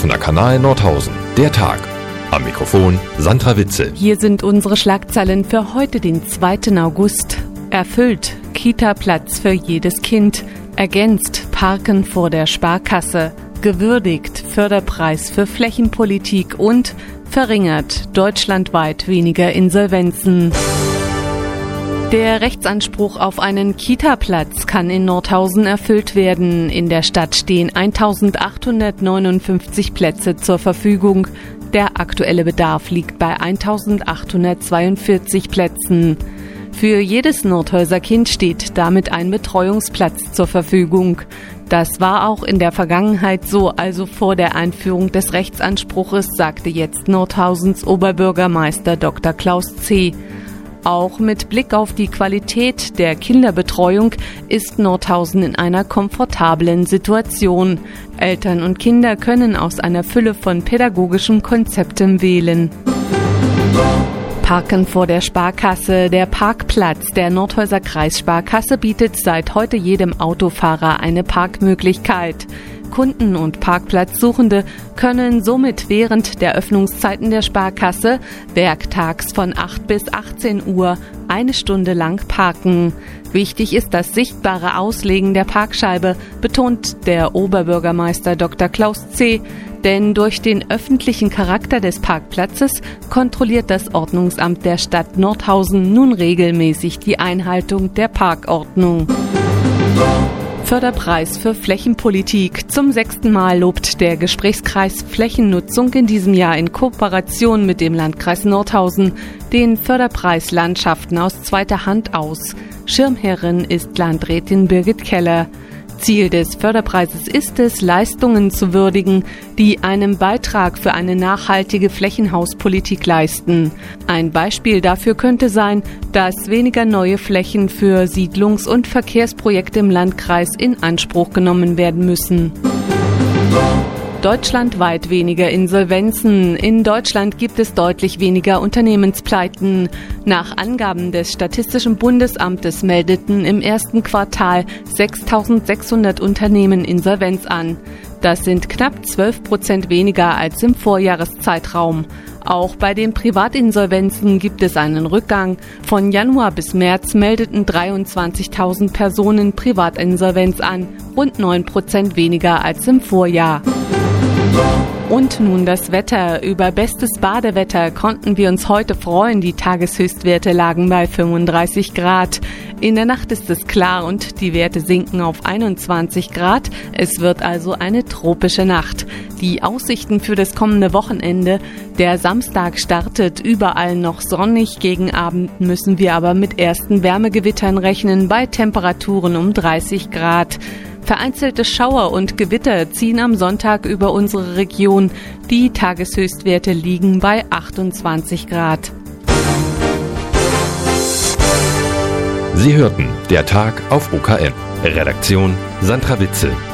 Offener Kanal Nordhausen. Der Tag. Am Mikrofon Sandra Witzel. Hier sind unsere Schlagzeilen für heute, den 2. August. Erfüllt. Kita-Platz für jedes Kind. Ergänzt. Parken vor der Sparkasse. Gewürdigt. Förderpreis für Flächenpolitik und verringert. Deutschlandweit weniger Insolvenzen. Der Rechtsanspruch auf einen Kita-Platz kann in Nordhausen erfüllt werden. In der Stadt stehen 1.859 Plätze zur Verfügung. Der aktuelle Bedarf liegt bei 1.842 Plätzen. Für jedes Nordhäuser Kind steht damit ein Betreuungsplatz zur Verfügung. Das war auch in der Vergangenheit so, also vor der Einführung des Rechtsanspruches, sagte jetzt Nordhausens Oberbürgermeister Dr. Klaus C. Auch mit Blick auf die Qualität der Kinderbetreuung ist Nordhausen in einer komfortablen Situation. Eltern und Kinder können aus einer Fülle von pädagogischen Konzepten wählen. Parken vor der Sparkasse. Der Parkplatz der Nordhäuser Kreissparkasse bietet seit heute jedem Autofahrer eine Parkmöglichkeit. Kunden und Parkplatzsuchende können somit während der Öffnungszeiten der Sparkasse werktags von 8 bis 18 Uhr eine Stunde lang parken. Wichtig ist das sichtbare Auslegen der Parkscheibe, betont der Oberbürgermeister Dr. Klaus C., denn durch den öffentlichen Charakter des Parkplatzes kontrolliert das Ordnungsamt der Stadt Nordhausen nun regelmäßig die Einhaltung der Parkordnung. Förderpreis für Flächenpolitik. Zum 6. Mal lobt der Gesprächskreis Flächennutzung in diesem Jahr in Kooperation mit dem Landkreis Nordhausen den Förderpreis Landschaften aus zweiter Hand aus. Schirmherrin ist Landrätin Birgit Keller. Ziel des Förderpreises ist es, Leistungen zu würdigen, die einen Beitrag für eine nachhaltige Flächenhauspolitik leisten. Ein Beispiel dafür könnte sein, dass weniger neue Flächen für Siedlungs- und Verkehrsprojekte im Landkreis in Anspruch genommen werden müssen. Deutschlandweit weniger Insolvenzen. In Deutschland gibt es deutlich weniger Unternehmenspleiten. Nach Angaben des Statistischen Bundesamtes meldeten im ersten Quartal 6.600 Unternehmen Insolvenz an. Das sind knapp 12% weniger als im Vorjahreszeitraum. Auch bei den Privatinsolvenzen gibt es einen Rückgang. Von Januar bis März meldeten 23.000 Personen Privatinsolvenz an, rund 9% weniger als im Vorjahr. Und nun das Wetter. Über bestes Badewetter konnten wir uns heute freuen. Die Tageshöchstwerte lagen bei 35 Grad. In der Nacht ist es klar und die Werte sinken auf 21 Grad. Es wird also eine tropische Nacht. Die Aussichten für das kommende Wochenende. Der Samstag startet überall noch sonnig. Gegen Abend müssen wir aber mit ersten Wärmegewittern rechnen bei Temperaturen um 30 Grad. Vereinzelte Schauer und Gewitter ziehen am Sonntag über unsere Region. Die Tageshöchstwerte liegen bei 28 Grad. Sie hörten der Tag auf OKN. Redaktion Sandra Witzel.